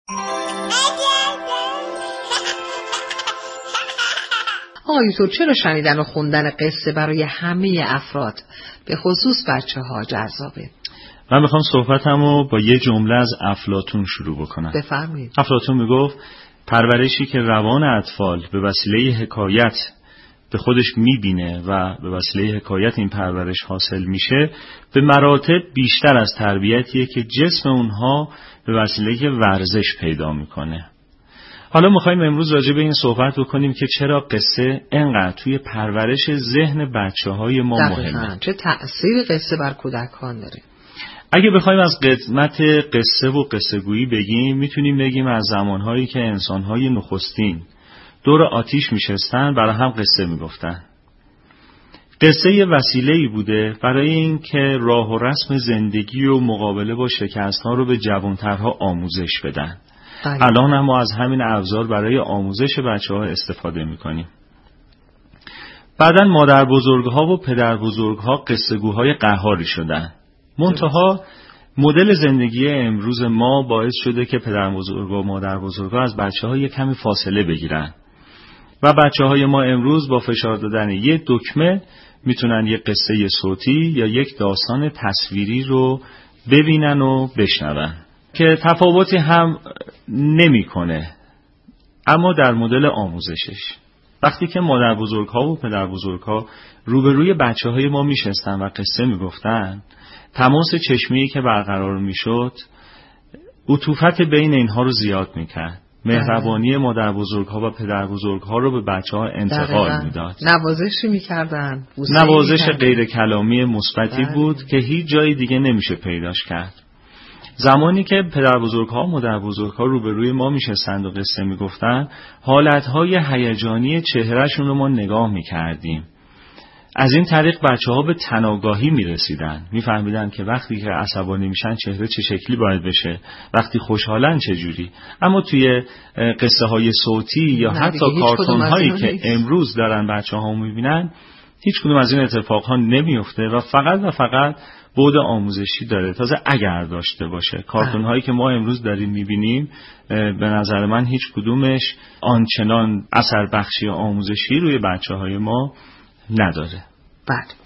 آقای دکتر، چرا شنیدن و خوندن قصه برای همه افراد به خصوص بچه‌ها جذابه؟ من میخوام صحبتمو با یه جمله از افلاطون شروع بکنم. بفرمایید. افلاطون میگفت پرورشی که روان اطفال به وسیله حکایت به خودش میبینه و به وسیله حکایت این پرورش حاصل میشه به مراتب بیشتر از تربیتیه که جسم اونها به وسیله ورزش پیدا میکنه. حالا میخوایم امروز راجع به این صحبت بکنیم که چرا قصه انقدر توی پرورش ذهن بچه‌های ما مهمه. چه تأثیر قصه بر کودکان داره؟ اگه بخوایم از قدمت قصه و قصه گویی بگیم، میتونیم بگیم از زمانهایی که انسانهای نخستین دور آتیش میشستن برای هم قصه میگفتن. قصه یه وسیله‌ای بوده برای این که راه و رسم زندگی و مقابله با شکست‌ها رو به جوانترها آموزش بدن. الان هم ما از همین ابزار برای آموزش بچه‌ها استفاده میکنیم. بعداً مادر بزرگ‌ها و پدر بزرگ‌ها قصه‌گوهای قهاری شدن. منتها مدل زندگی امروز ما باعث شده که پدر بزرگ و مادر بزرگ‌ها از بچه‌ها یک کمی فاصله بگیرن و بچه‌های ما امروز با فشار دادن یک دکمه میتونن یک قصه صوتی یا یک داستان تصویری رو ببینن و بشنون که تفاوتی هم نمی‌کنه، اما در مدل آموزشش وقتی که مادر بزرگ‌ها و پدر بزرگ‌ها روبروی بچه‌های ما میشستن و قصه میگفتن، تماس چشمی که برقرار میشد عطوفت بین اینها رو زیاد میکرد. مهربانی مادر بزرگ‌ها و پدر بزرگ‌ها رو به بچه‌ها انتقال میداد. نوازشی میکردن. نوازش غیر کلامی مثبتی بود که هیچ جای دیگه نمیشه پیداش کرد. زمانی که پدر بزرگ‌ها و مادر بزرگ‌ها روبروی ما میشستند و قصه میگفتن، حالت‌های هیجانی چهرهشون رو ما نگاه میکردیم. از این طریق بچه‌ها به تناگاهی میرسیدن، میفهمیدن که وقتی که عصبانی میشن چهره چه شکلی باید بشه، وقتی خوشحالن چه جوری. اما توی قصه های صوتی یا حتی کارتون هایی که امروز دارن بچه‌ها میبینن، هیچ کدوم از این اتفاقها نمیفته و فقط بعد آموزشی داره. تازه اگر داشته باشه، کارتون هایی که ما امروز داریم میبینیم به نظر من هیچ کدومش آنچنان اثر بخشی آموزشی روی بچه‌های ما نداره. بله.